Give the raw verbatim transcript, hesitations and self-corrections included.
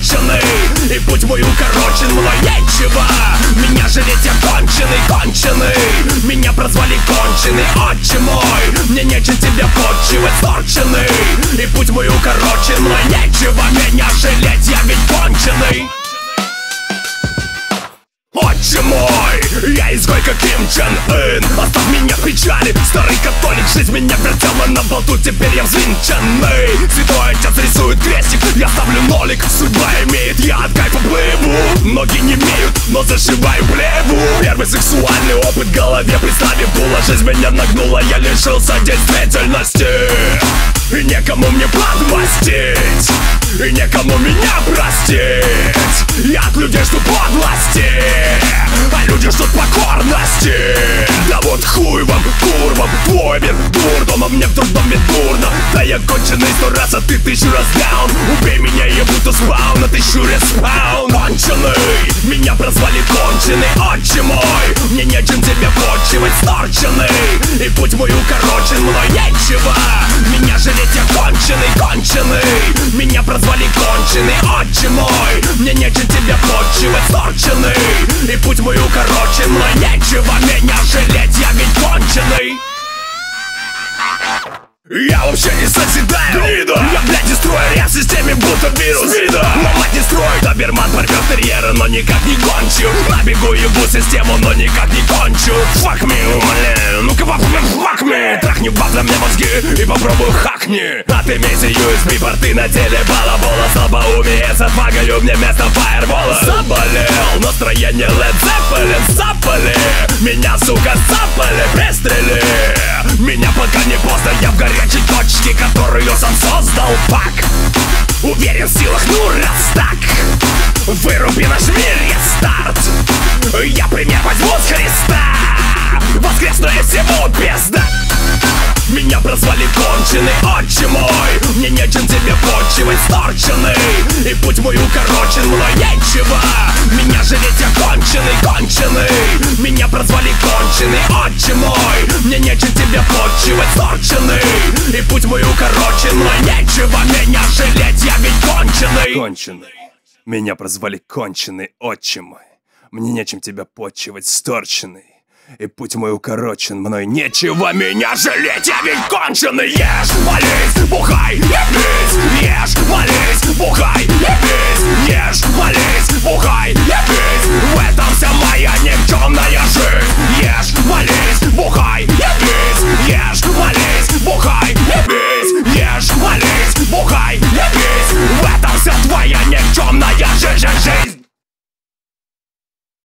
конченый, и путь мой укорочен, мной нечего меня жалеть, я конченый, конченый. Меня прозвали конченый, отче мой, мне нечем тебя подчивать, сторченный, и путь мой укорочен, мной нечего меня жалеть, я ведь конченый. Отче мой, я изгой как Ким Чен Ын, оставь меня в печали, старый католик, жизнь меня вертела на болту, теперь я взвинченный. Святой отец рисует крестик, я ставлю нолик, судьба имеет, я от кайфа плыву. Ноги не имеют, но зашиваю плеву. Первый сексуальный опыт в голове представив было, жизнь меня нагнула, я лишился действительности. И некому мне подмастить, и некому меня простить. Я от людей жду подлости, а люди ждут покорности. Да вот хуй вам, курвам, твой мир дурдом, а мне в дурдоме дурно. Да я конченый сто раз, а ты тысячу раз даун. Убей меня, я буду спаун, а тысячу респаун. Конченый, меня прозвали конченый, отче мой, мне нечем тебя почивать, сторченный, и путь мой укорочен, мной нечего меня жалеть, я конченый, конченый. Меня прозвали конченый, отче мой, мне нечем тебя почивать, сторченный, и путь мой укорочен, мной нечего меня жалеть, я ведь конченый. Я вообще не созидаю, гнида. Я, блядь, дестройер, я в системе будто вирус, вида. Но мать не строит, доберман порвет терьера, но никак не гончу. Набегу ебу систему, но никак не кончу. Fuck me, умоляю, ну-ка fuck me. Трахни бабла мне мозги и попробуй хакни. Отымейся ю эс би порты на теле балабола. Слабоумие, сапагаю мне вместо фаербола. Заболел, настроение Led Zeppelin, сапали. Меня, сука, сапали, пристрели. Меня пока не поздно, я в горячей точке, которую сам создал, пак. Уверен в силах, ну раз так, выруби наш мир, я старт. Я пример возьму с Христа, воскресну и всему пизда. Меня прозвали конченый, отче мой, мне нечем тебя почивать, сторченный, и путь мой укорочен, мной нечего меня жалеть, я конченый, конченый. Меня прозвали конченый, отче мой, мне нечем тебя почивать, сторченный, и путь мой укорочен, мной нечего меня жалеть, я ведь конченый. Конченый, меня прозвали конченый, отче мой, мне нечем тебя почивать, сторченный, и путь мой укорочен, мной нечего меня жалеть, я ведь конченый. Ешь, молись, бухай, ебись, ешь, молись, бухай, ебись, ешь, молись,